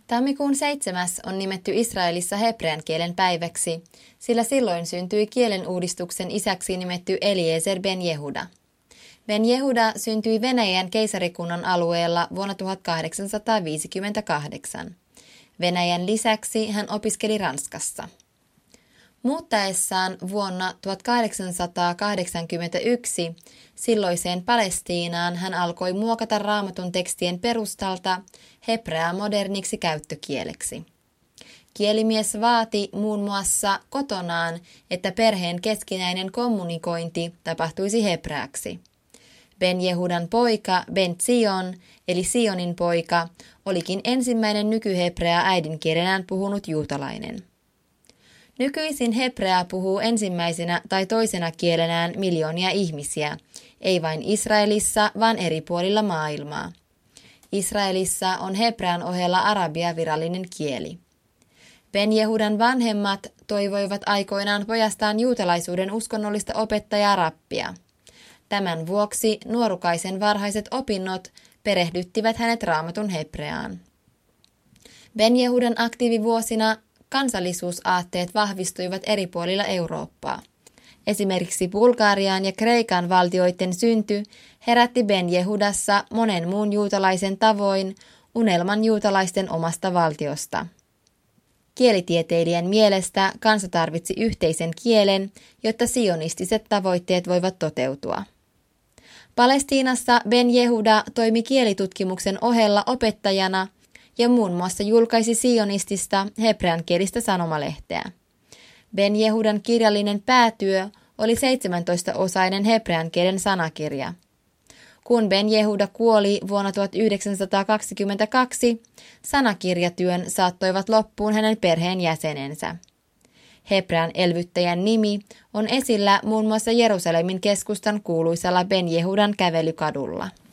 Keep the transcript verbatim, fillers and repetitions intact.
Tammikuun seitsemäs on nimetty Israelissa hebrean kielen päiväksi, sillä silloin syntyi kielen uudistuksen isäksi nimetty Eliezer ben Jehuda. Ben Jehuda syntyi Venäjän keisarikunnan alueella vuonna tuhatkahdeksansataaviisikymmentäkahdeksan. Venäjän lisäksi hän opiskeli Ranskassa. Muuttaessaan vuonna tuhatkahdeksansataakahdeksankymmentäyksi silloiseen Palestiinaan hän alkoi muokata Raamatun tekstien perustalta hebreaa moderniksi käyttökieleksi. Kielimies vaati muun muassa kotonaan, että perheen keskinäinen kommunikointi tapahtuisi hebreaksi. Ben Jehudan poika Ben Zion, eli Sionin poika, olikin ensimmäinen nykyhebreaa äidinkielenään puhunut juutalainen. Nykyisin hebreaa puhuu ensimmäisenä tai toisena kielenään miljoonia ihmisiä, ei vain Israelissa, vaan eri puolilla maailmaa. Israelissa on hebrean ohella arabia virallinen kieli. Ben Jehudan vanhemmat toivoivat aikoinaan pojastaan juutalaisuuden uskonnollista opettajaa rappia. Tämän vuoksi nuorukaisen varhaiset opinnot perehdyttivät hänet Raamatun hebreaan. Ben Jehudan aktiivivuosina kansallisuusaatteet vahvistuivat eri puolilla Eurooppaa. Esimerkiksi Bulgarian ja Kreikan valtioiden synty herätti Ben Jehudassa monen muun juutalaisen tavoin unelman juutalaisten omasta valtiosta. Kielitieteilijän mielestä kansa tarvitsi yhteisen kielen, jotta sionistiset tavoitteet voivat toteutua. Palestiinassa Ben Jehuda toimi kielitutkimuksen ohella opettajana ja muun muassa julkaisi sionistista hebreankielistä sanomalehteä. Ben Jehudan kirjallinen päätyö oli seitsemäntoistaosainen hebreankielen sanakirja. Kun Ben Jehuda kuoli vuonna tuhatyhdeksänsataakaksikymmentäkaksi, sanakirjatyön saattoivat loppuun hänen perheenjäsenensä. Hebrean elvyttäjän nimi on esillä muun muassa Jerusalemin keskustan kuuluisalla Ben Jehudan kävelykadulla.